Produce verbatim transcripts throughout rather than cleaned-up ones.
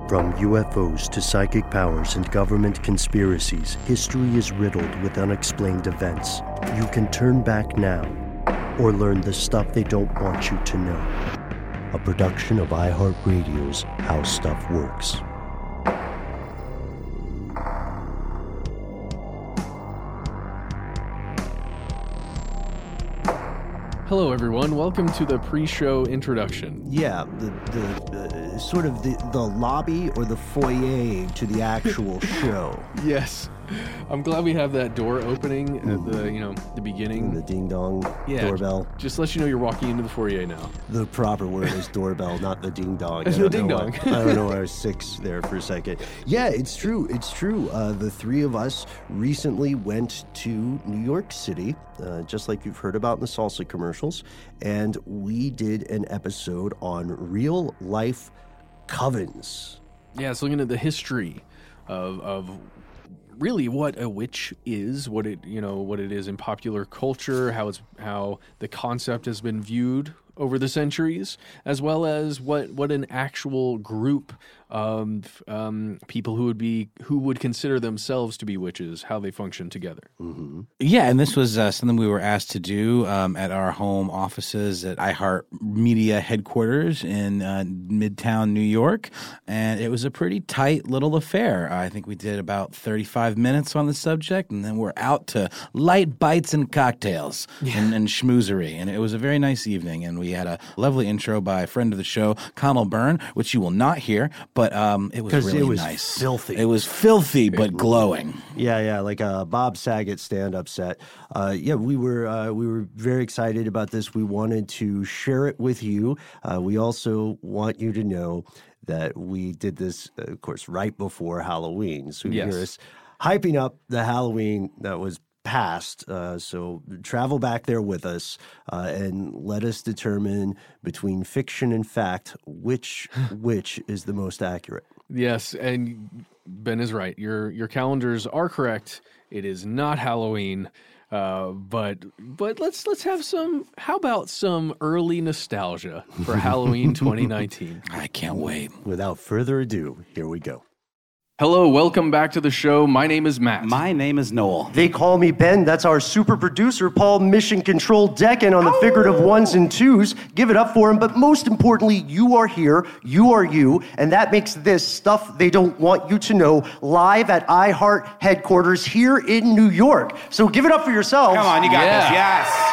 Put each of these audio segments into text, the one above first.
From U F Os to psychic powers and government conspiracies, history is riddled with unexplained events. You can turn back now or learn the stuff they don't want you to know. A production of iHeartRadio's How Stuff Works. Hello, everyone. Welcome to the pre-show introduction. Yeah, the, the uh, sort of the, the lobby or the foyer to the actual show. Yes. I'm glad we have that door opening at the, you know, the beginning. And the ding-dong yeah, doorbell. Just let you know you're walking into the foyer now. The proper word is doorbell, not the ding-dong. It's the ding-dong. I don't know why I was six there for a second. Yeah, it's true. It's true. Uh, the three of us recently went to New York City, uh, just like you've heard about in the salsa commercials, and we did an episode on real-life covens. Yeah, it's looking at the history of of really what a witch is, what it you know what it is in popular culture, how it's how the concept has been viewed over the centuries, as well as what what an actual group of um, people who would be who would consider themselves to be witches, how they function together. Mm-hmm. Yeah, and this was uh, something we were asked to do um, at our home offices at iHeartMedia headquarters in uh, Midtown New York, and it was a pretty tight little affair. I think we did about thirty-five minutes on the subject, and then we're out to light bites and cocktails yeah. and, and schmoozery, and it was a very nice evening, and we had a lovely intro by a friend of the show, Connell Byrne, which you will not hear, but um, it was really it was nice. Filthy. It was filthy, but glowing. Yeah, yeah, like a Bob Saget stand-up set. Uh, yeah, we were uh, we were very excited about this. We wanted to share it with you. Uh, we also want you to know that we did this, uh, of course, right before Halloween. So you yes. hear us hyping up the Halloween that was past, uh, so travel back there with us uh, and let us determine between fiction and fact which which is the most accurate. Yes, and Ben is right. Your your calendars are correct. It is not Halloween, uh, but but let's let's have some. How about some early nostalgia for Halloween twenty nineteen? I can't wait. Without further ado, here we go. Hello, welcome back to the show. My name is Matt. My name is Noel. They call me Ben. That's our super producer, Paul Mission Control Decken on the oh. figurative ones and twos. Give it up for him. But most importantly, you are here. You are you. And that makes this stuff they don't want you to know live at iHeart headquarters here in New York. So give it up for yourselves. Come on, you got yeah. this. Yes.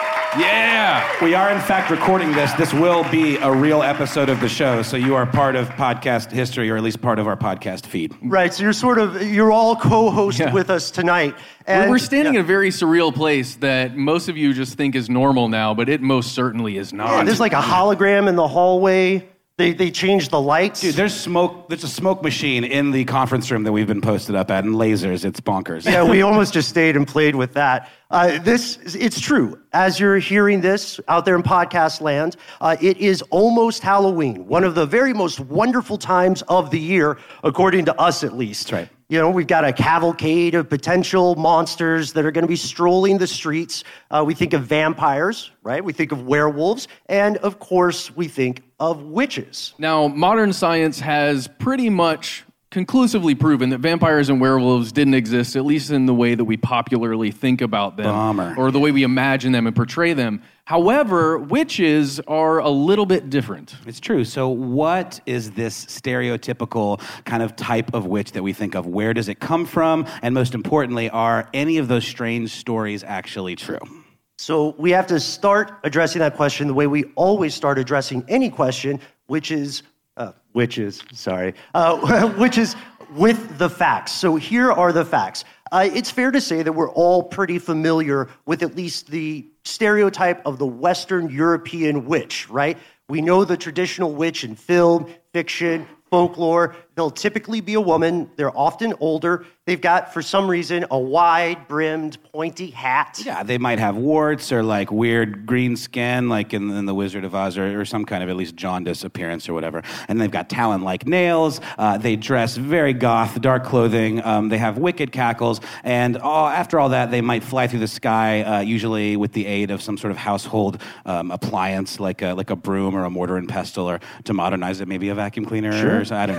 Yeah! We are, in fact, recording this. This will be a real episode of the show, so you are part of podcast history, or at least part of our podcast feed. Right, so you're sort of, you're all co-host yeah. with us tonight. And we're standing yeah. in a very surreal place that most of you just think is normal now, but it most certainly is not. Yeah, there's like a hologram in the hallway. They they changed the lights. Dude, there's smoke. There's a smoke machine in the conference room that we've been posted up at, and lasers. It's bonkers. Yeah, we almost just stayed and played with that. Uh, this, it's true. As you're hearing this out there in podcast land, uh, it is almost Halloween, one of the very most wonderful times of the year, according to us at least. That's right. You know, we've got a cavalcade of potential monsters that are going to be strolling the streets. Uh, we think of vampires, right? We think of werewolves. And, of course, we think of witches. Now, modern science has pretty much conclusively proven that vampires and werewolves didn't exist, at least in the way that we popularly think about them. Bummer. Or the way we imagine them and portray them. However, witches are a little bit different. It's true. So what is this stereotypical kind of type of witch that we think of? Where does it come from? And most importantly, are any of those strange stories actually true? So we have to start addressing that question the way we always start addressing any question, which is, uh, which is, sorry, uh, which is with the facts. So here are the facts. Uh, it's fair to say that we're all pretty familiar with at least the stereotype of the Western European witch, right? We know the traditional witch in film, fiction, folklore. They'll typically be a woman. They're often older. They've got, for some reason, a wide-brimmed, pointy hat. Yeah, they might have warts or like weird green skin, like in, in The Wizard of Oz, or, or some kind of at least jaundice appearance or whatever. And they've got talon-like nails. Uh, they dress very goth, dark clothing. Um, they have wicked cackles. And all, after all that, they might fly through the sky, uh, usually with the aid of some sort of household um, appliance, like a, like a broom or a mortar and pestle, or to modernize it, maybe a vacuum cleaner. Sure. Or, I don't know. It's,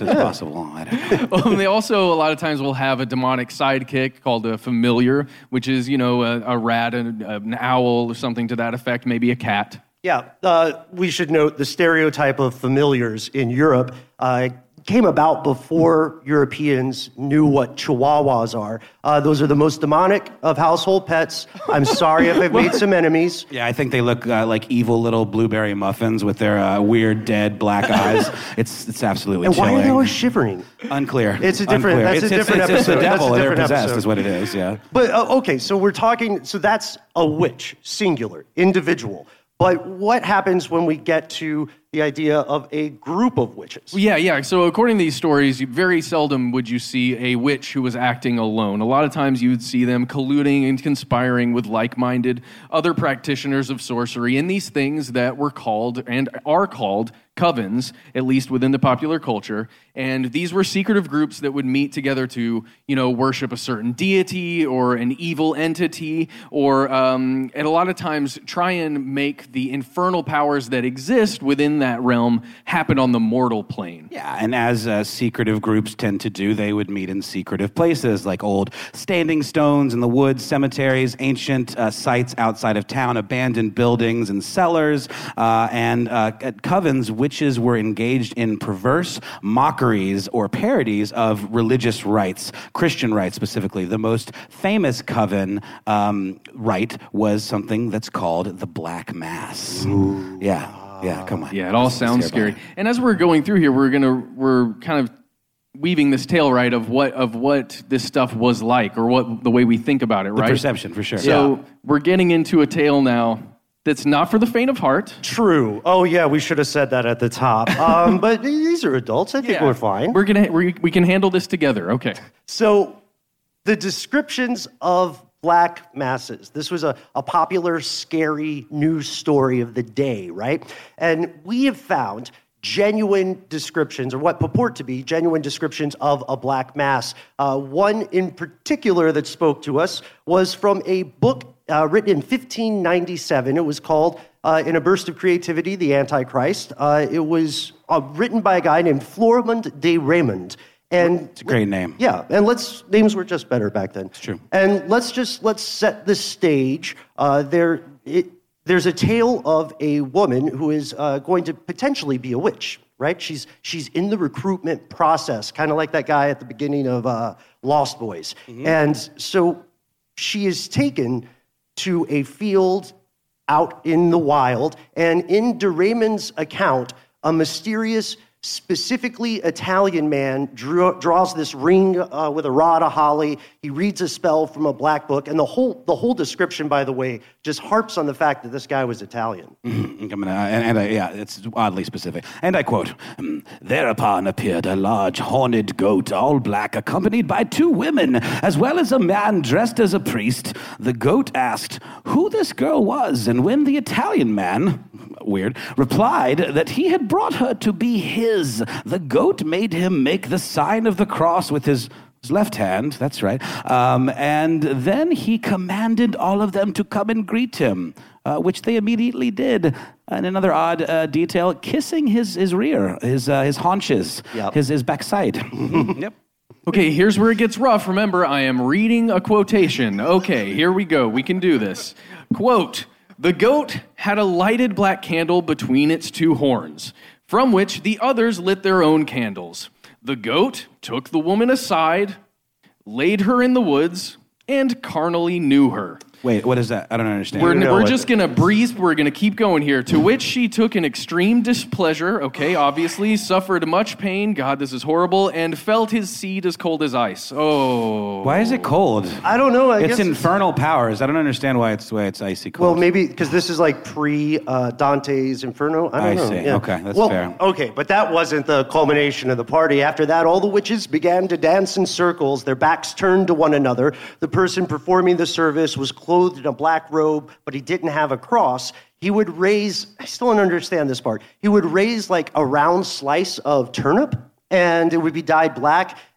It's possible. I don't know. Well, they also a lot of times will have a demonic sidekick called a familiar, which is, you know, a, a rat, an, an owl, or something to that effect, maybe a cat. Yeah, uh, we should note the stereotype of familiars in Europe uh, came about before Europeans knew what chihuahuas are. Uh, those are the most demonic of household pets. I'm sorry if I've made some enemies. Yeah, I think they look uh, like evil little blueberry muffins with their uh, weird, dead black eyes. It's it's absolutely And chilling. why are they always shivering? Unclear. It's a different- Unclear. that's a it's, different it's, it's, episode. It's the That's a devil. They're different possessed episode. is what it is, yeah. But, uh, okay, so we're talking, so that's a witch, singular, individual. But what happens when we get to the idea of a group of witches? Yeah, yeah. So according to these stories, you- very seldom would you see a witch who was acting alone. A lot of times you would see them colluding and conspiring with like-minded other practitioners of sorcery in these things that were called and are called covens, at least within the popular culture. And these were secretive groups that would meet together to, you know, worship a certain deity or an evil entity, or um, and a lot of times try and make the infernal powers that exist within that realm happen on the mortal plane. Yeah, and as uh, secretive groups tend to do, they would meet in secretive places like old standing stones in the woods, cemeteries, ancient uh, sites outside of town, abandoned buildings and cellars, uh, and uh, at covens, witches were engaged in perverse mockeries or parodies of religious rites, Christian rites specifically. The most famous coven um, rite was something that's called the Black Mass. Ooh. Yeah. Yeah, come on. Yeah, it all sounds scary. And as we're going through here, we're gonna we're kind of weaving this tale, right, of what of what this stuff was like, or what the way we think about it, The right? perception, for sure. So Yeah. we're getting into a tale now that's not for the faint of heart. True. Oh, yeah, we should have said that at the top. Um, but these are adults. I think Yeah. we're fine. We're gonna we we can handle this together. Okay. So the descriptions of Black Masses. This was a, a popular, scary news story of the day, right? And we have found genuine descriptions, or what purport to be genuine descriptions of a Black Mass. Uh, one in particular that spoke to us was from a book uh, written in fifteen ninety-seven. It was called, uh, In a Burst of Creativity, The Antichrist. Uh, it was uh, written by a guy named Florimond de Raymond. And It's a great name. Yeah, and let's names were just better back then. It's true. And let's just let's set the stage. Uh, there, it, there's a tale of a woman who is uh, going to potentially be a witch, right? She's she's in the recruitment process, kind of like that guy at the beginning of uh, Lost Boys. Mm-hmm. And so she is taken to a field out in the wild, and in de Raymond's account, a mysterious, specifically Italian man drew, draws this ring uh, with a rod of holly. He reads a spell from a black book, and the whole the whole description, by the way, just harps on the fact that this guy was Italian. Mm-hmm. I'm gonna, and, and I, yeah, it's oddly specific. And I quote, "Thereupon appeared a large horned goat, all black, accompanied by two women, as well as a man dressed as a priest. The goat asked who this girl was, and when the Italian man, weird, replied that he had brought her to be his, the goat made him make the sign of the cross with his his left hand, that's right, um, and then he commanded all of them to come and greet him, uh, which they immediately did. And another odd uh, detail, kissing his, his rear, his uh, his haunches, Yep. his, his backside. Yep. Okay, here's where it gets rough. Remember, I am reading a quotation. Okay, here we go. We can do this. Quote, "The goat had a lighted black candle between its two horns, from which the others lit their own candles. The goat took the woman aside, laid her in the woods, and carnally knew her." Wait, what is that? I don't understand. We're, know we're what- just going to breeze, we're going to keep going here. To which she took an extreme displeasure, okay, obviously, suffered much pain, God, this is horrible, and felt his seed as cold as ice. Oh. Why is it cold? I don't know. I It's guess infernal powers. I don't understand why it's why it's icy cold. Well, maybe because this is like pre uh, Dante's Inferno. I don't I know. see. Yeah. Okay, that's well, fair. Okay, but that wasn't the culmination of the party. After that, all the witches began to dance in circles, their backs turned to one another. The person performing the service was clothed in a black robe, but he didn't have a cross. He would raise, I still don't understand this part, he would raise like a round slice of turnip, and it would be dyed black,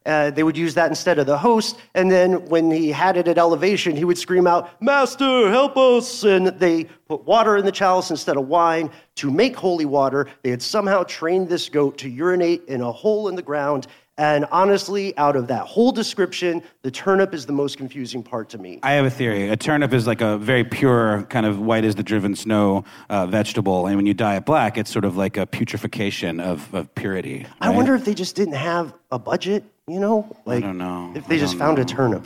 Uh, they would use that instead of the host. And then when he had it at elevation, he would scream out, "Master, help us!" And they put water in the chalice instead of wine to make holy water. They had somehow trained this goat to urinate in a hole in the ground. And honestly, out of that whole description, the turnip is the most confusing part to me. I have a theory. A turnip is like a very pure, kind of white as the driven snow uh, vegetable. And when you dye it black, it's sort of like a putrefaction of, of purity. Right? I wonder if they just didn't have a budget, you know? Like, I don't know. If they I just don't found know. a turnip.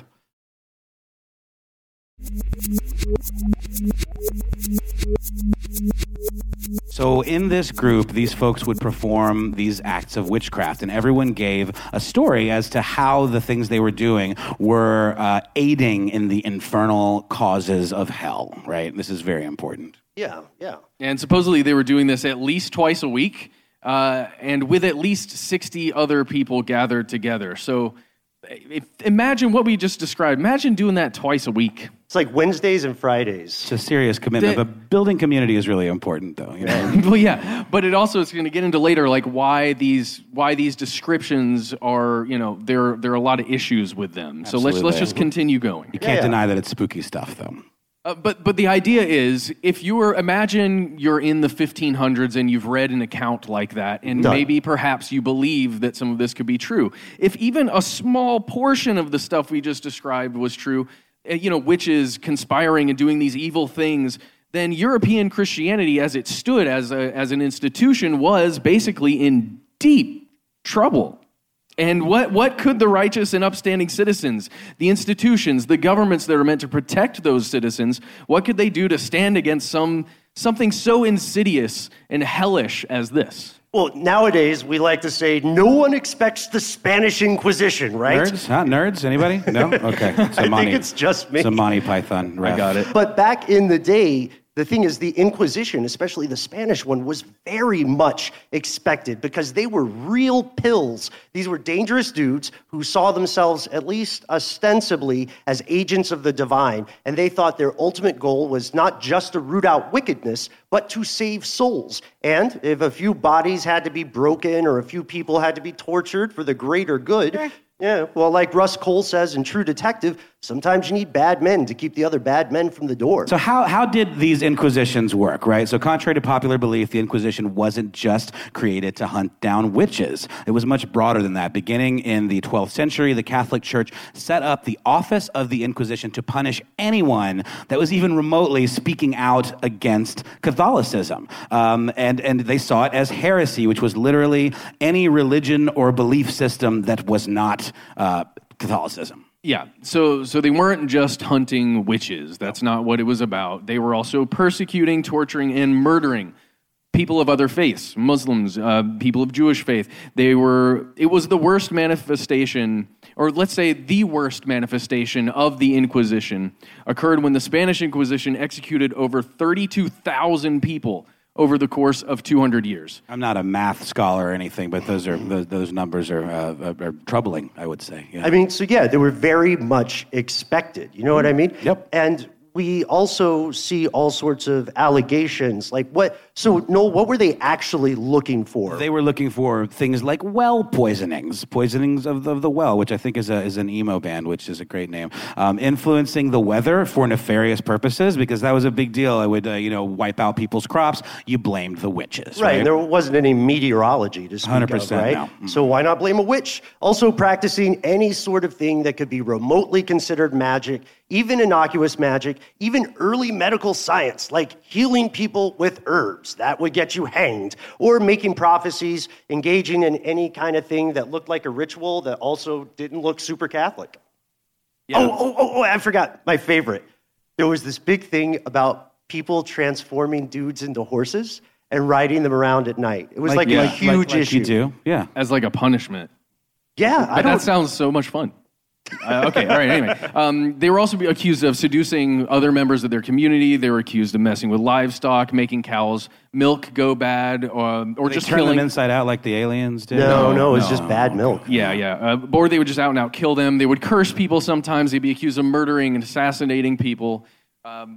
So in this group, these folks would perform these acts of witchcraft, and everyone gave a story as to how the things they were doing were uh, aiding in the infernal causes of hell, right? This is very important. Yeah, yeah. And supposedly they were doing this at least twice a week, uh, and with at least sixty other people gathered together. So if, imagine what we just described. Imagine doing that twice a week. It's like Wednesdays and Fridays. It's a serious commitment, The- but building community is really important, though. You know? Well, yeah, but it also is going to get into later, like why these why these descriptions are, you know, there there are a lot of issues with them. So let's let's Absolutely. just continue going. You can't Yeah. deny that it's spooky stuff, though. Uh, but but the idea is, if you were imagine you're in the fifteen hundreds and you've read an account like that, and Done. maybe perhaps you believe that some of this could be true. If even a small portion of the stuff we just described was true, uh, you know, witches conspiring and doing these evil things, then European Christianity, as it stood as a, as an institution, was basically in deep trouble. And what, what could the righteous and upstanding citizens, the institutions, the governments that are meant to protect those citizens, what could they do to stand against some something so insidious and hellish as this? Well, nowadays, we like to say, no one expects the Spanish Inquisition, right? Nerds? Huh? Nerds? Anybody? No? Okay. It's a I Monty, think it's just me. It's a Monty Python ref. I got it. But back in the day, the thing is, the Inquisition, especially the Spanish one, was very much expected because they were real pills. These were dangerous dudes who saw themselves, at least ostensibly, as agents of the divine. And they thought their ultimate goal was not just to root out wickedness, but to save souls. And if a few bodies had to be broken or a few people had to be tortured for the greater good, yeah, well, like Russ Cole says in True Detective, sometimes you need bad men to keep the other bad men from the door. So how, how did these inquisitions work, right? So contrary to popular belief, the Inquisition wasn't just created to hunt down witches. It was much broader than that. Beginning in the twelfth century, the Catholic Church set up the office of the Inquisition to punish anyone that was even remotely speaking out against Catholicism. Um, and, and they saw it as heresy, which was literally any religion or belief system that was not uh, Catholicism. Yeah, so so they weren't just hunting witches. That's not what it was about. They were also persecuting, torturing, and murdering people of other faiths, Muslims, uh, people of Jewish faith. They were. It was the worst manifestation, or let's say the worst manifestation of the Inquisition occurred when the Spanish Inquisition executed over thirty-two thousand people over the course of two hundred years. I'm not a math scholar or anything, but those are those, those numbers are, uh, are troubling, I would say. Yeah. I mean, so yeah, they were very much expected. You know what I mean? Yep. And we also see all sorts of allegations. Like what? So, Noel, what were they actually looking for? They were looking for things like well poisonings, poisonings of the, of the well, which I think is a is an emo band, which is a great name. Um, influencing the weather for nefarious purposes, because that was a big deal. It would uh, you know wipe out people's crops. You blamed the witches, Right, right? and there wasn't any meteorology to speak one hundred percent, of, right? no. Mm. So why not blame a witch? Also practicing any sort of thing that could be remotely considered magic, even innocuous magic, even early medical science, like healing people with herbs. That would get you hanged. Or making prophecies, engaging in any kind of thing that looked like a ritual that also didn't look super Catholic. Yeah. Oh, oh, oh, oh, I forgot my favorite. There was this big thing about people transforming dudes into horses and riding them around at night. It was like, yeah, a like- huge like issue. You do, yeah. As like a punishment. Yeah, I But don't. that sounds so much fun. Uh, okay, all right, anyway. Um, they were also accused of seducing other members of their community. They were accused of messing with livestock, making cows' milk go bad, or, or They just turn killing. them inside out like the aliens did. no, no, No, it's just bad milk. Yeah, yeah. Uh, or they would just out and out kill them. They would curse people sometimes. They'd be accused of murdering and assassinating people. Um,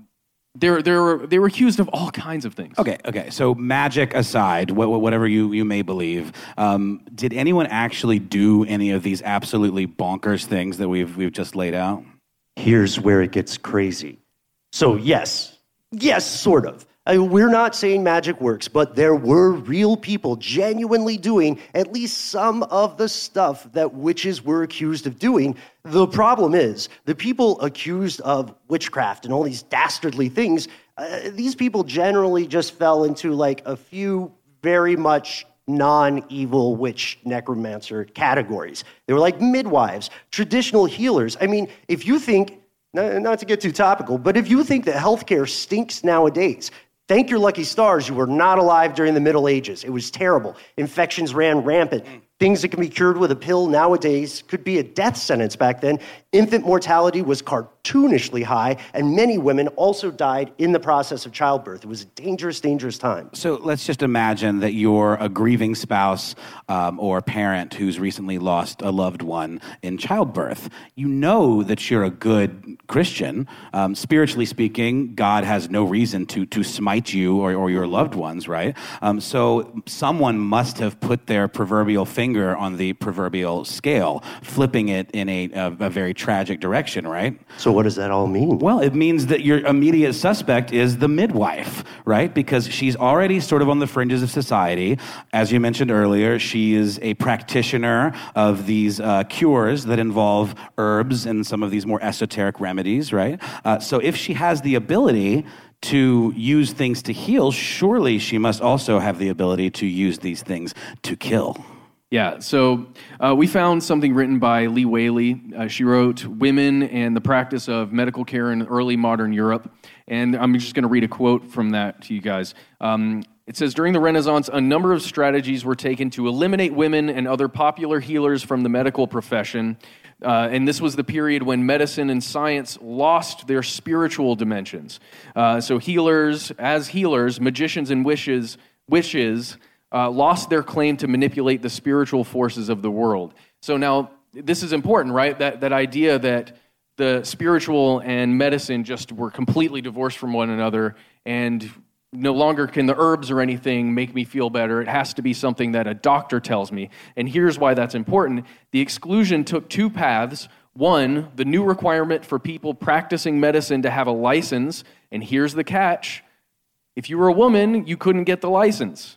They're, they're, they were accused of all kinds of things. Okay, okay. So magic aside, wh- whatever you, you may believe, um, did anyone actually do any of these absolutely bonkers things that we've we've just laid out? Here's where it gets crazy. So yes, yes, sort of. I mean, we're not saying magic works, but there were real people genuinely doing at least some of the stuff that witches were accused of doing. The problem is, the people accused of witchcraft and all these dastardly things, uh, these people generally just fell into like a few very much non-evil witch necromancer categories. They were like midwives, traditional healers. I mean, if you think, not to get too topical, but if you think that healthcare stinks nowadays, thank your lucky stars you were not alive during the Middle Ages. It was terrible. Infections ran rampant. Things that can be cured with a pill nowadays could be a death sentence back then. Infant mortality was cartoonishly high, and many women also died in the process of childbirth. It was a dangerous, dangerous time. So let's just imagine that you're a grieving spouse um, or parent who's recently lost a loved one in childbirth. You know that you're a good Christian. Um, spiritually speaking, God has no reason to to smite you or, or your loved ones, right? Um, so someone must have put their proverbial finger on the proverbial scale, flipping it in a, a, a very tragic direction, right? So what does that all mean? Well, it means that your immediate suspect is the midwife, right? Because she's already sort of on the fringes of society. As you mentioned earlier, she is a practitioner of these uh, cures that involve herbs and some of these more esoteric remedies, right? Uh, so if she has the ability to use things to heal, surely she must also have the ability to use these things to kill. Yeah, so uh, we found something written by Lee Whaley. Uh, she wrote Women and the Practice of Medical Care in Early Modern Europe. And I'm just going to read a quote from that to you guys. Um, it says, during the Renaissance, a number of strategies were taken to eliminate women and other popular healers from the medical profession. Uh, and this was the period when medicine and science lost their spiritual dimensions. Uh, so healers, as healers, magicians and wishes, wishes, Uh, lost their claim to manipulate the spiritual forces of the world. So now, this is important, right? That that idea that the spiritual and medicine just were completely divorced from one another, and no longer can the herbs or anything make me feel better. It has to be something that a doctor tells me. And here's why that's important. The exclusion took two paths. One, the new requirement for people practicing medicine to have a license. And here's the catch. If you were a woman, you couldn't get the license.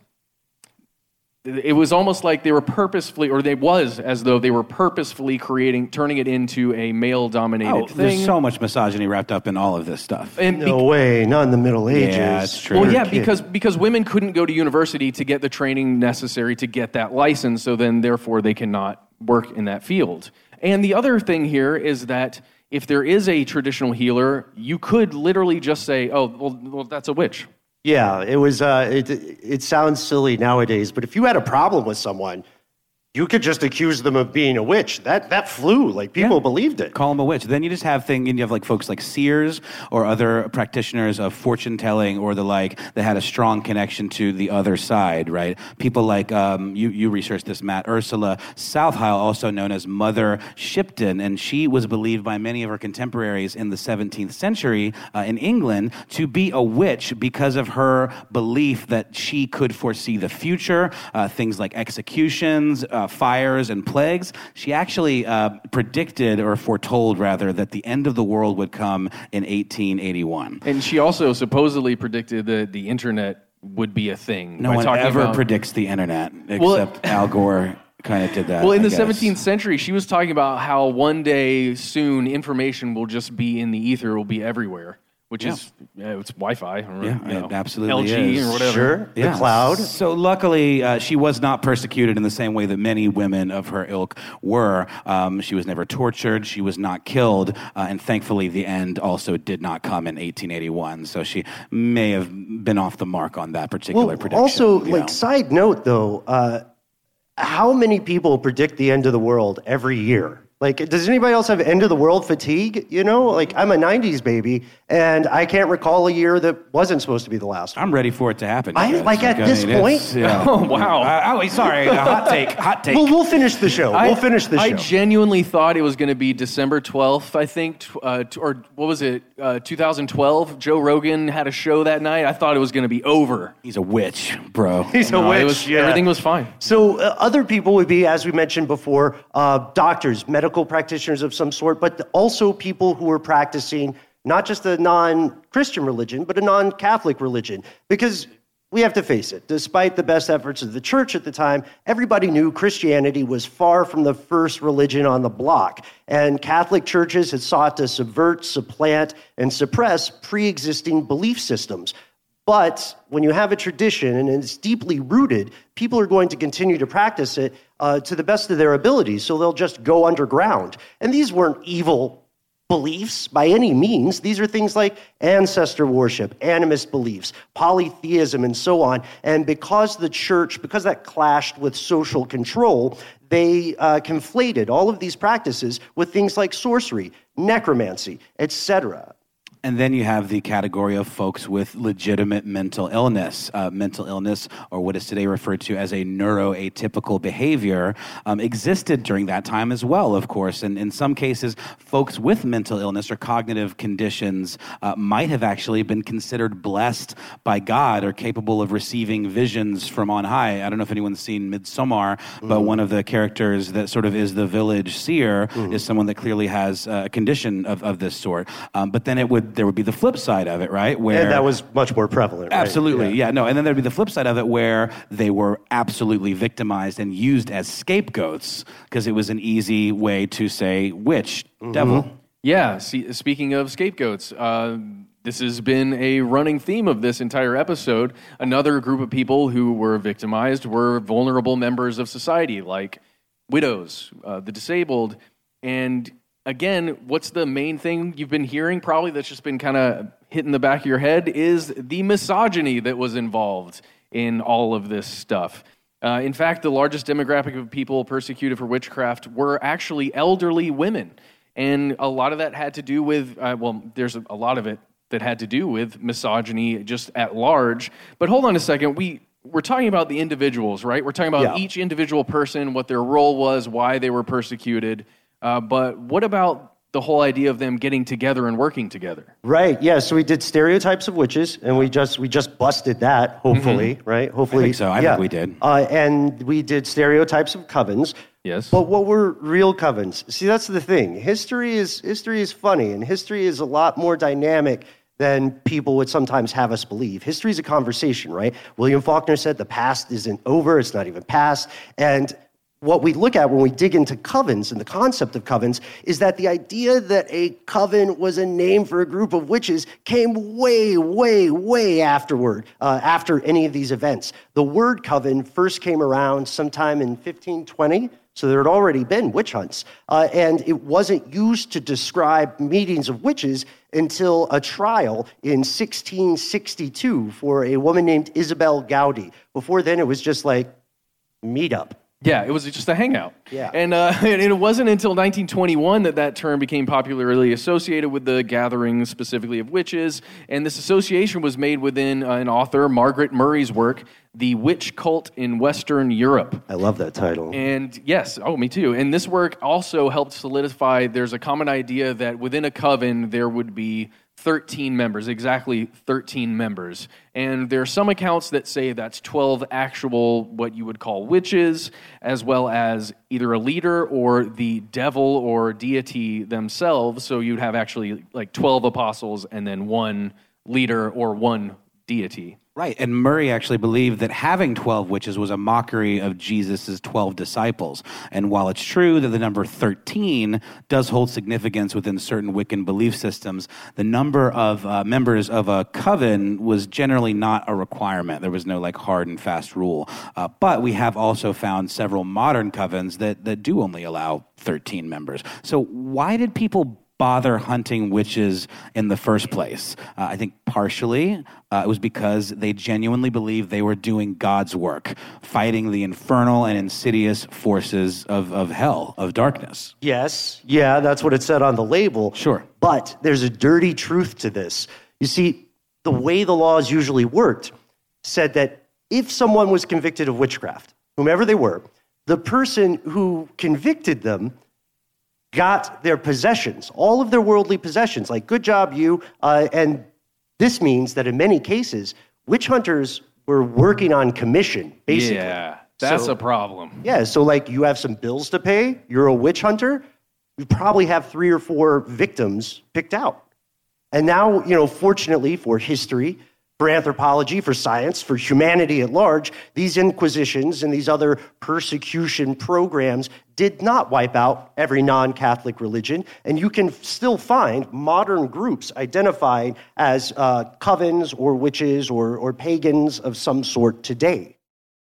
It was almost like they were purposefully, or they was as though they were purposefully creating, turning it into a male-dominated Oh, thing. there's so much misogyny wrapped up in all of this stuff. And No be- way, not in the Middle Ages. Yeah, it's true. Well, You're yeah, kidding. because because women couldn't go to university to get the training necessary to get that license, so then therefore they cannot work in that field. And the other thing here is that if there is a traditional healer, you could literally just say, "Oh, well, well that's a witch." Yeah, it was. Uh, it it sounds silly nowadays, but if you had a problem with someone, you could just accuse them of being a witch. That that flew. Like people Yeah. believed it. Call them a witch. Then you just have thing, and you have like folks like seers or other practitioners of fortune telling or the like that had a strong connection to the other side, right? People like um, you you researched this, Matt, Ursula Southile, also known as Mother Shipton, and she was believed by many of her contemporaries in the seventeenth century uh, in England to be a witch because of her belief that she could foresee the future, uh, things like executions. Uh, fires and plagues. She actually uh, predicted or foretold, rather, that the end of the world would come in eighteen eighty-one. And she also supposedly predicted that the internet would be a thing. No by one talking ever about- predicts the internet, Well- except Al Gore kind of did that. Well, in I the guess. seventeenth century, she was talking about how one day soon information will just be in the ether, it will be everywhere, which Yeah. is, yeah, it's Wi-Fi. Or, Yeah, you know, it absolutely L G is. or whatever. Sure, Yeah. the cloud. So luckily, uh, she was not persecuted in the same way that many women of her ilk were. Um, she was never tortured. She was not killed. Uh, and thankfully, the end also did not come in eighteen eighty-one. So she may have been off the mark on that particular Well, prediction. also, you like know. side note though, uh, how many people predict the end of the world every year? Like, does anybody else have end of the world fatigue? You know, like I'm a nineties baby, and I can't recall a year that wasn't supposed to be the last one. I'm ready for it to happen. I, guys. like at I this mean, point? it's, yeah. Oh, wow. Uh, oh, sorry. A hot take. Hot take. Well, we'll finish the show. I, we'll finish the I show. genuinely thought it was going to be December twelfth, I think, t- uh, t- or what was it, uh, two thousand twelve? Joe Rogan had a show that night. I thought it was going to be over. He's a witch, bro. He's a No, witch. it was, yeah. Everything was fine. So uh, other people would be, as we mentioned before, uh, doctors, medical practitioners of some sort, but also people who are practicing not just a non-Christian religion, but a non-Catholic religion. Because we have to face it, despite the best efforts of the church at the time, everybody knew Christianity was far from the first religion on the block. And Catholic churches had sought to subvert, supplant, and suppress pre-existing belief systems. But when you have a tradition and it's deeply rooted, people are going to continue to practice it uh, to the best of their abilities, so they'll just go underground. And these weren't evil beliefs by any means. These are things like ancestor worship, animist beliefs, polytheism, and so on. And because the church, because that clashed with social control, they uh, conflated all of these practices with things like sorcery, necromancy, et cetera. And then you have the category of folks with legitimate mental illness. Uh, mental illness, or what is today referred to as a neuroatypical behavior, um, existed during that time as well, of course. And in some cases, folks with mental illness or cognitive conditions uh, might have actually been considered blessed by God or capable of receiving visions from on high. I don't know if anyone's seen Midsommar, mm-hmm. but one of the characters that sort of is the village seer mm-hmm. is someone that clearly has a condition of, of this sort. Um, but then it would there would be the flip side of it, right? Where and that was much more prevalent, right? Absolutely, yeah. yeah, no. And then there'd be the flip side of it where they were absolutely victimized and used as scapegoats because it was an easy way to say witch, mm-hmm. devil. Yeah, see, speaking of scapegoats, uh, this has been a running theme of this entire episode. Another group of people who were victimized were vulnerable members of society, like widows, uh, the disabled, and again, what's the main thing you've been hearing probably that's just been kind of hitting the back of your head is the misogyny that was involved in all of this stuff. Uh, in fact, the largest demographic of people persecuted for witchcraft were actually elderly women. And a lot of that had to do with, uh, well, there's a, a lot of it that had to do with misogyny just at large. But hold on a second, we... We're talking about the individuals, right? We're talking about yeah. each individual person, what their role was, why they were persecuted. Uh, but what about the whole idea of them getting together and working together? Right. Yeah. So we did stereotypes of witches, and we just we just busted that. Hopefully, mm-hmm. right? Hopefully, I think so. I yeah. think we did. Uh, and we did stereotypes of covens. Yes. But what were real covens? See, that's the thing. History is history is funny, and history is a lot more dynamic than people would sometimes have us believe. History is a conversation, right? William Faulkner said the past isn't over, it's not even past. And what we look at when we dig into covens and the concept of covens is that the idea that a coven was a name for a group of witches came way, way, way afterward, uh, after any of these events. The word coven first came around sometime in fifteen twenty, so there had already been witch hunts. Uh, and it wasn't used to describe meetings of witches until a trial in sixteen sixty-two for a woman named Isabel Gowdy. Before then, it was just like meetup. Yeah, it was just a hangout. Yeah. And, uh, and it wasn't until nineteen twenty-one that that term became popularly associated with the gathering specifically of witches. And this association was made within uh, an author, Margaret Murray's work, The Witch Cult in Western Europe. I love that title. And yes, oh, me too. And this work also helped solidify there's a common idea that within a coven there would be thirteen members, exactly thirteen members. And there are some accounts that say that's twelve actual, what you would call witches, as well as either a leader or the devil or deity themselves. So you'd have actually like twelve apostles and then one leader or one deity. Right, and Murray actually believed that having twelve witches was a mockery of Jesus' twelve disciples. And while it's true that the number thirteen does hold significance within certain Wiccan belief systems, the number of uh, members of a coven was generally not a requirement. There was no like hard and fast rule. Uh, but we have also found several modern covens that, that do only allow thirteen members. So why did people bother hunting witches in the first place? Uh, I think partially uh, it was because they genuinely believed they were doing God's work, fighting the infernal and insidious forces of, of hell, of darkness. Yes, yeah, that's what it said on the label. Sure. But there's a dirty truth to this. You see, the way the laws usually worked said that if someone was convicted of witchcraft, whomever they were, the person who convicted them got their possessions, all of their worldly possessions, like, good job, you. Uh, and this means that in many cases, witch hunters were working on commission, basically. Yeah, that's So- a problem. Yeah, so like you have some bills to pay, you're a witch hunter, you probably have three or four victims picked out. And now, you know, fortunately for history, for anthropology, for science, for humanity at large, these inquisitions and these other persecution programs did not wipe out every non-Catholic religion, and you can still find modern groups identified as uh, covens or witches or, or pagans of some sort today.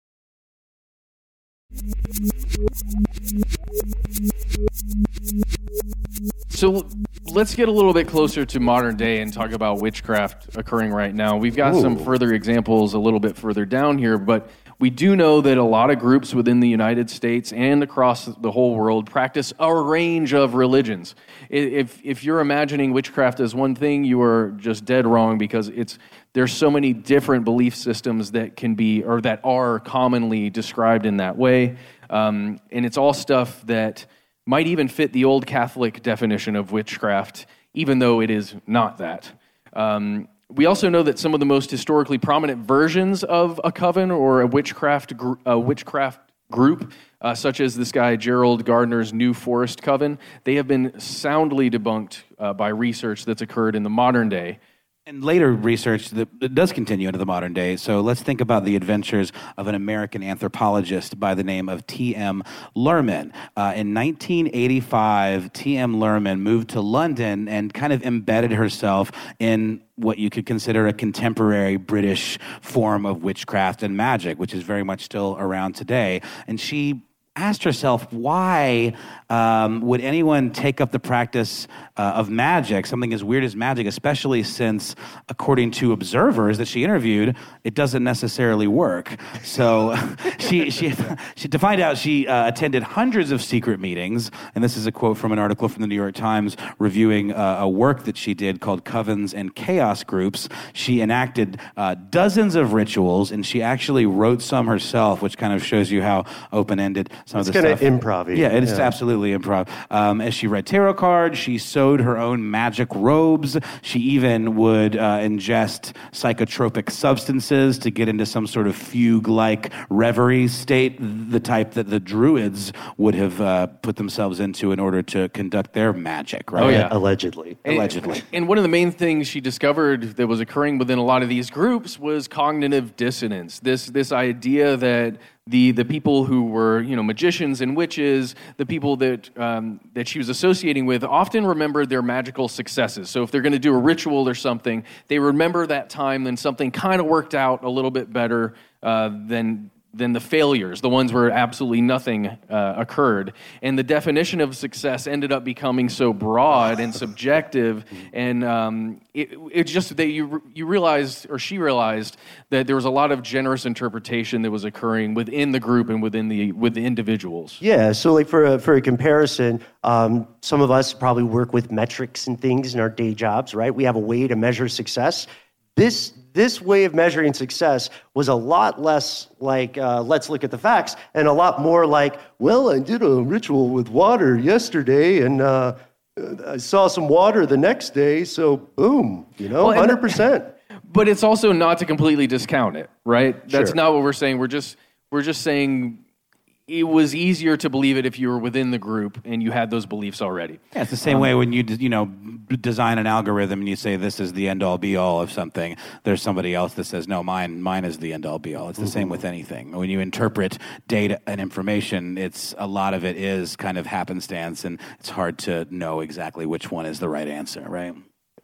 So let's get a little bit closer to modern day and talk about witchcraft occurring right now. We've got Ooh. some further examples a little bit further down here, but we do know that a lot of groups within the United States and across the whole world practice a range of religions. If if you're imagining witchcraft as one thing, you are just dead wrong, because it's there's so many different belief systems that can be or that are commonly described in that way, um, and it's all stuff that might even fit the old Catholic definition of witchcraft, even though it is not that. Um, we also know that some of the most historically prominent versions of a coven or a witchcraft gr- a witchcraft group, uh, such as this guy Gerald Gardner's New Forest Coven, they have been soundly debunked uh, by research that's occurred in the modern day. And later research that that does continue into the modern day. So let's think about the adventures of an American anthropologist by the name of T M Luhrmann. Uh, in nineteen eighty-five, T M Luhrmann moved to London and kind of embedded herself in what you could consider a contemporary British form of witchcraft and magic, which is very much still around today. And she asked herself, why um, would anyone take up the practice uh, of magic, something as weird as magic, especially since, according to observers that she interviewed, it doesn't necessarily work. So she, she, she, to find out, she uh, attended hundreds of secret meetings, and this is a quote from an article from the New York Times reviewing uh, a work that she did called Covens and Chaos Groups. She enacted uh, dozens of rituals, and she actually wrote some herself, which kind of shows you how open-ended some It's of the kind stuff. of improv-y. Yeah, it is Yeah. absolutely improv. Um, as she read tarot cards, she sewed her own magic robes. She even would uh, ingest psychotropic substances to get into some sort of fugue-like reverie state, the type that the Druids would have uh, put themselves into in order to conduct their magic, right? Oh, yeah. Allegedly. Allegedly. And, and one of the main things she discovered that was occurring within a lot of these groups was cognitive dissonance. This this idea that the the people who were, you know, magicians and witches, the people that um, that she was associating with, often remembered their magical successes. So if they're going to do a ritual or something, they remember that time when something kind of worked out a little bit better uh, than. than the failures, the ones where absolutely nothing uh, occurred. And the definition of success ended up becoming so broad and subjective, and um, it, it just that you you realized, or she realized, that there was a lot of generous interpretation that was occurring within the group and within the with the individuals. Yeah, so like for a, for a comparison, um, some of us probably work with metrics and things in our day jobs, right? We have a way to measure success. This this way of measuring success was a lot less like, uh, let's look at the facts, and a lot more like, well, I did a ritual with water yesterday, and uh, I saw some water the next day, so boom, you know, Well, and one hundred percent. But it's also not to completely discount it, right? That's Sure. not what we're saying. We're just we're just saying it was easier to believe it if you were within the group and you had those beliefs already. Yeah, it's the same way when you you know design an algorithm and you say this is the end all be all of something. There's somebody else that says no, mine mine is the end all be all. It's the same with anything. When you interpret data and information, it's a lot of it is kind of happenstance, and it's hard to know exactly which one is the right answer, right?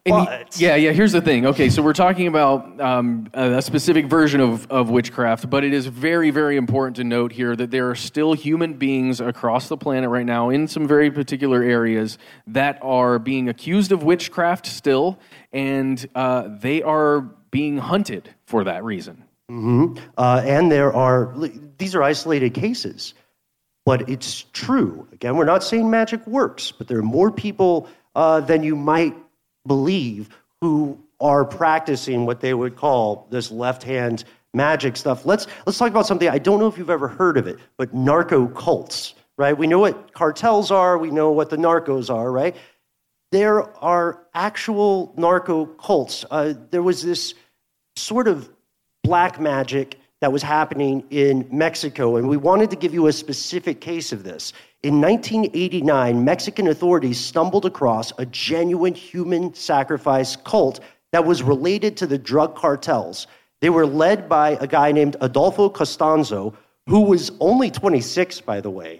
And But he- yeah, yeah. Here's the thing. Okay, so we're talking about um, a, a specific version of, of witchcraft, but it is very, very important to note here that there are still human beings across the planet right now in some very particular areas that are being accused of witchcraft still, and uh, they are being hunted for that reason. Mm-hmm. Uh, and there are, these are isolated cases, but it's true. Again, we're not saying magic works, but there are more people uh, than you might believe who are practicing what they would call this left-hand magic stuff. Let's let's talk about something. I don't know if you've ever heard of it, but narco cults, right? We know what cartels are. We know what the narcos are, right? There are actual narco cults. Uh, there was this sort of black magic that was happening in Mexico, and we wanted to give you a specific case of this. In nineteen eighty-nine, Mexican authorities stumbled across a genuine human sacrifice cult that was related to the drug cartels. They were led by a guy named Adolfo Costanzo, who was only twenty-six, by the way.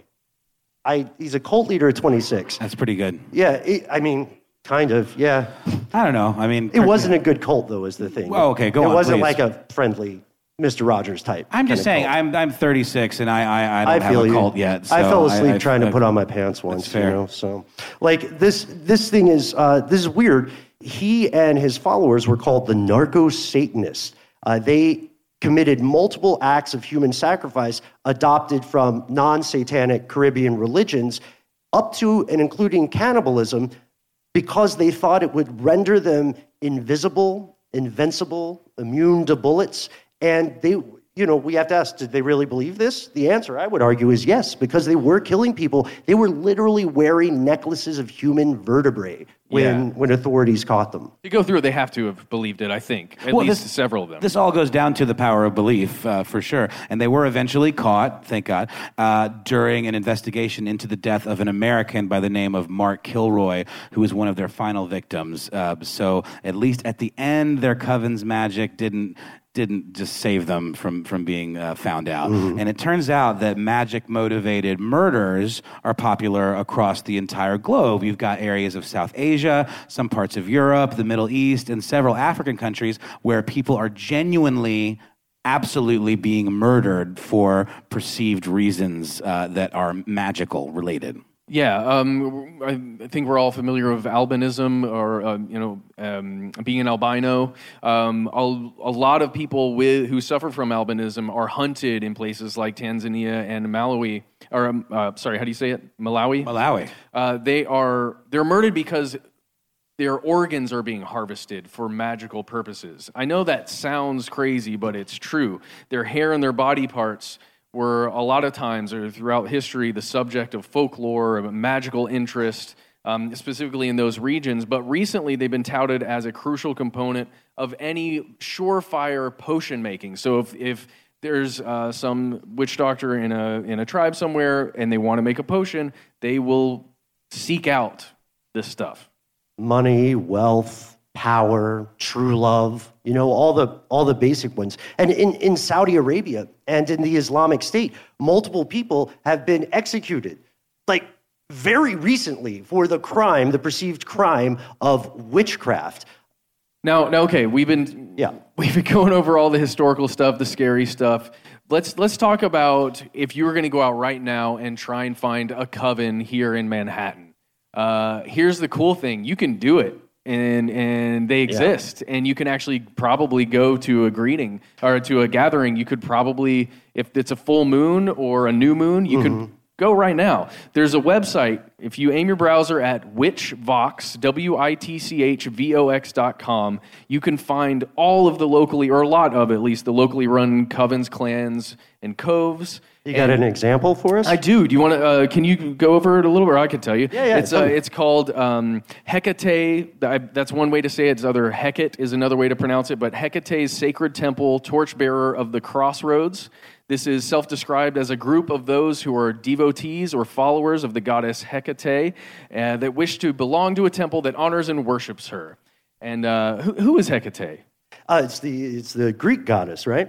I, he's a cult leader at twenty-six. That's pretty good. Yeah, it, I mean, kind of, yeah. I don't know. I mean, It wasn't a good cult, though, is the thing. Well, okay, go it on, It wasn't please. like a friendly Mister Rogers type. I'm just kind of saying, cult. I'm I'm thirty-six and I I, I don't I have feel a you. cult yet. So I fell asleep I, trying I, to put on my pants once. fair. You know, so like this this thing is uh, this is weird. He and his followers were called the narco Satanists. Uh, they committed multiple acts of human sacrifice adopted from non-satanic Caribbean religions, up to and including cannibalism, because they thought it would render them invisible, invincible, immune to bullets, and they. You know, we have to ask, did they really believe this? The answer, I would argue, is yes, because they were killing people. They were literally wearing necklaces of human vertebrae when, Yeah. when authorities caught them. To go through it, they have to have believed it, I think. At Well, least this- several of them. This all goes down to the power of belief, uh, for sure. And they were eventually caught, thank God, uh, during an investigation into the death of an American by the name of Mark Kilroy, who was one of their final victims. Uh, so at least at the end, their coven's magic didn't didn't just save them from, from being uh, found out. Mm-hmm. And it turns out that magic-motivated murders are popular across the entire globe. You've got areas of South Asia, some parts of Europe, the Middle East, and several African countries where people are genuinely absolutely being murdered for perceived reasons uh, that are magical related. Yeah, um, I I think we're all familiar with albinism, or um, you know, um, being an albino. Um, a, a lot of people with who suffer from albinism are hunted in places like Tanzania and Malawi. Or um, uh, sorry, how do you say it? Malawi. Malawi. Uh, they are they're murdered because their organs are being harvested for magical purposes. I know that sounds crazy, but it's true. Their hair and their body parts were a lot of times, or throughout history, the subject of folklore, of magical interest, um, specifically in those regions. But recently, they've been touted as a crucial component of any surefire potion making. So if, if there's uh, some witch doctor in a in a tribe somewhere and they want to make a potion, they will seek out this stuff. Money, wealth, power, true love, you know, all the all the basic ones. And in, in Saudi Arabia and in the Islamic State, multiple people have been executed, like very recently, for the crime, the perceived crime of witchcraft. Now, now, okay, we've been Yeah. we've been going over all the historical stuff, the scary stuff. Let's let's talk about if you were going to go out right now and try and find a coven here in Manhattan. Uh, here's the cool thing: you can do it. And and they exist, yeah. And you can actually probably go to a greeting or to a gathering. You could probably, if it's a full moon or a new moon, you mm-hmm. could go right now. There's a website. If you aim your browser at witchvox, W I T C H V O X dot com, you can find all of the locally, or a lot of at least, the locally run covens, clans, and coves. You got and an example for us? I do. Do you want to? Uh, can you go over it a little bit? Or I can tell you. Yeah, yeah. It's uh, it's called um, Hecate. That's one way to say it. It's other Hecate is another way to pronounce it. But Hecate's Sacred Temple, Torchbearer of the Crossroads. This is self-described as a group of those who are devotees or followers of the goddess Hecate uh, that wish to belong to a temple that honors and worships her. And uh, who, who is Hecate? Uh, it's the it's the Greek goddess, right?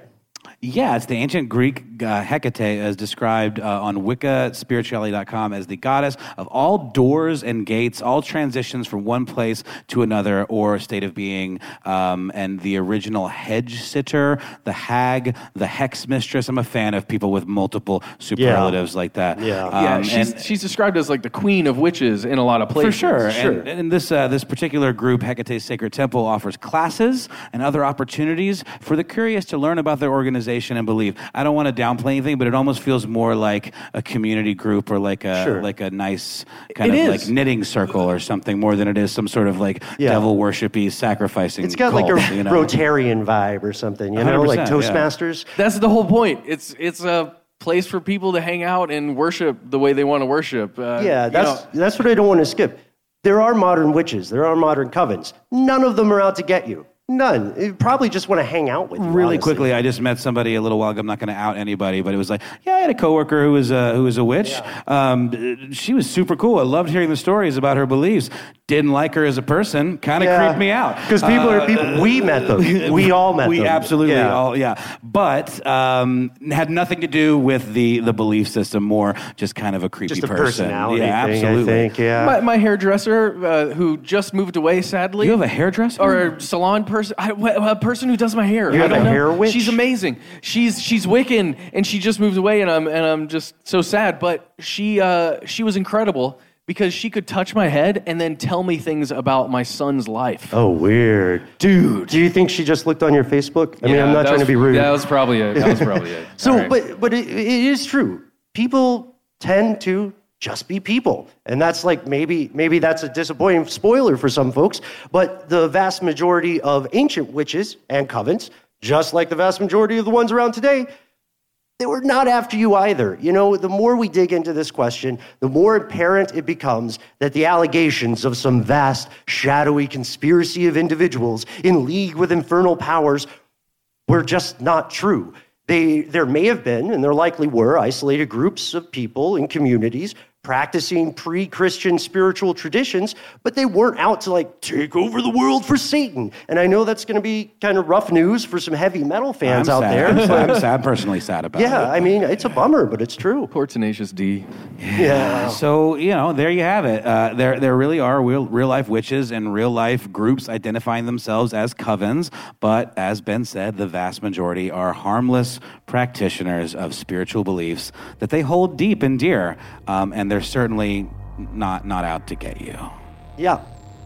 Yeah, it's the ancient Greek uh, Hecate, as described uh, on Wicca Spirituality dot com as the goddess of all doors and gates, all transitions from one place to another or state of being, um, and the original hedge sitter, the hag, the hex mistress. I'm a fan of people with multiple superlatives yeah. like that. Yeah, um, yeah. She's, and, she's described as like the queen of witches in a lot of places. For sure. Sure. And, and this uh, this particular group, Hecate's Sacred Temple, offers classes and other opportunities for the curious to learn about their organization and belief. I don't want to downplay anything, but it almost feels more like a community group or like a sure. like a nice kind it of is. like knitting circle or something more than it is some sort of like Yeah. devil worshipy sacrificing. It's got cult, like a you know? Rotarian vibe or something, you know, like one hundred percent, yeah. Toastmasters. That's the whole point. It's it's a place for people to hang out and worship the way they want to worship. Uh, Yeah, you that's know, that's what I don't want to skip. There are modern witches. There are modern covens. None of them are out to get you. None. You probably just want to hang out with you. Really honestly. quickly, I just met somebody a little while ago. I'm not going to out anybody, but it was like, yeah, I had a coworker who was a, who was a witch. Yeah. Um, she was super cool. I loved hearing the stories about her beliefs. Didn't like her as a person. Kind of Yeah. creeped me out. Because people Uh, are people. We met them. We all met we them. absolutely Yeah. all, yeah. But um, had nothing to do with the, the belief system, more just kind of a creepy Just a person. personality yeah, thing, absolutely. I think. Yeah. my, my hairdresser, uh, who just moved away, sadly. You have a hairdresser? Or a salon person, I, a person who does my hair. You I have don't a know. hair witch? She's amazing. She's she's Wiccan, and she just moved away, and I'm and I'm just so sad. But she uh, she was incredible because she could touch my head and then tell me things about my son's life. Oh, weird. Dude. Do you think she just looked on your Facebook? I mean, Yeah, I'm not that trying was- to be rude. That was probably it. That was probably it. So, All right. but but it, it is true. People tend to just be people, and that's like maybe maybe that's a disappointing spoiler for some folks. But the vast majority of ancient witches and covens, just like the vast majority of the ones around today, they were not after you either. You know, the more we dig into this question, the more apparent it becomes that the allegations of some vast, shadowy conspiracy of individuals in league with infernal powers were just not true. They, there may have been, and there likely were, isolated groups of people and communities practicing pre-Christian spiritual traditions, but they weren't out to like take over the world for Satan. And I know that's going to be kind of rough news for some heavy metal fans I'm out sad. there. I'm, sad. but- I'm sad, personally sad about it. yeah, I mean, it's a bummer, but it's true. Poor Tenacious D. Yeah. So, you know, there you have it. Uh, there there really are real, real life witches and real life groups identifying themselves as covens. But as Ben said, the vast majority are harmless practitioners of spiritual beliefs that they hold deep and dear. Um, and they're certainly not, not out to get you. Yeah.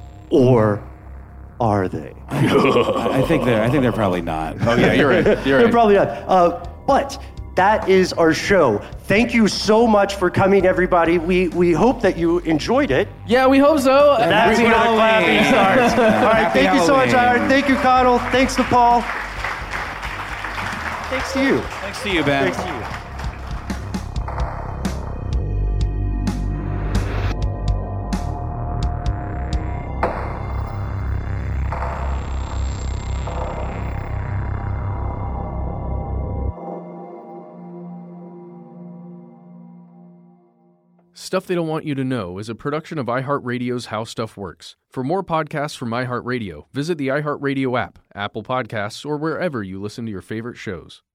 Or are they? I think they're I think they're probably not. Oh yeah, you're right. You're They're right. probably not. Uh, but that is our show. Thank you so much for coming, everybody. We we hope that you enjoyed it. Yeah, we hope so. That's Happy where the clapping Halloween. starts. All right, Happy thank you so much, Halloween. Aaron. Thank you, Connell. Thanks to Paul. Thanks to you. Thanks to you, Ben. Thanks to you. Stuff They Don't Want You to Know is a production of iHeartRadio's How Stuff Works. For more podcasts from iHeartRadio, visit the iHeartRadio app, Apple Podcasts, or wherever you listen to your favorite shows.